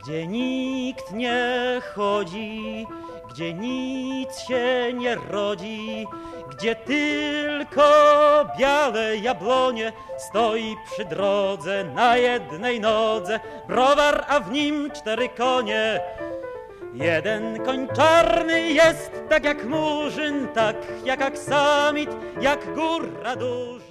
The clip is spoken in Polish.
Gdzie nikt nie chodzi, gdzie nic się nie rodzi, gdzie tylko białe jabłonie, stoi przy drodze na jednej nodze browar, a w nim 4 konie. Jeden koń czarny jest tak jak murzyn, tak jak aksamit, jak góra duży.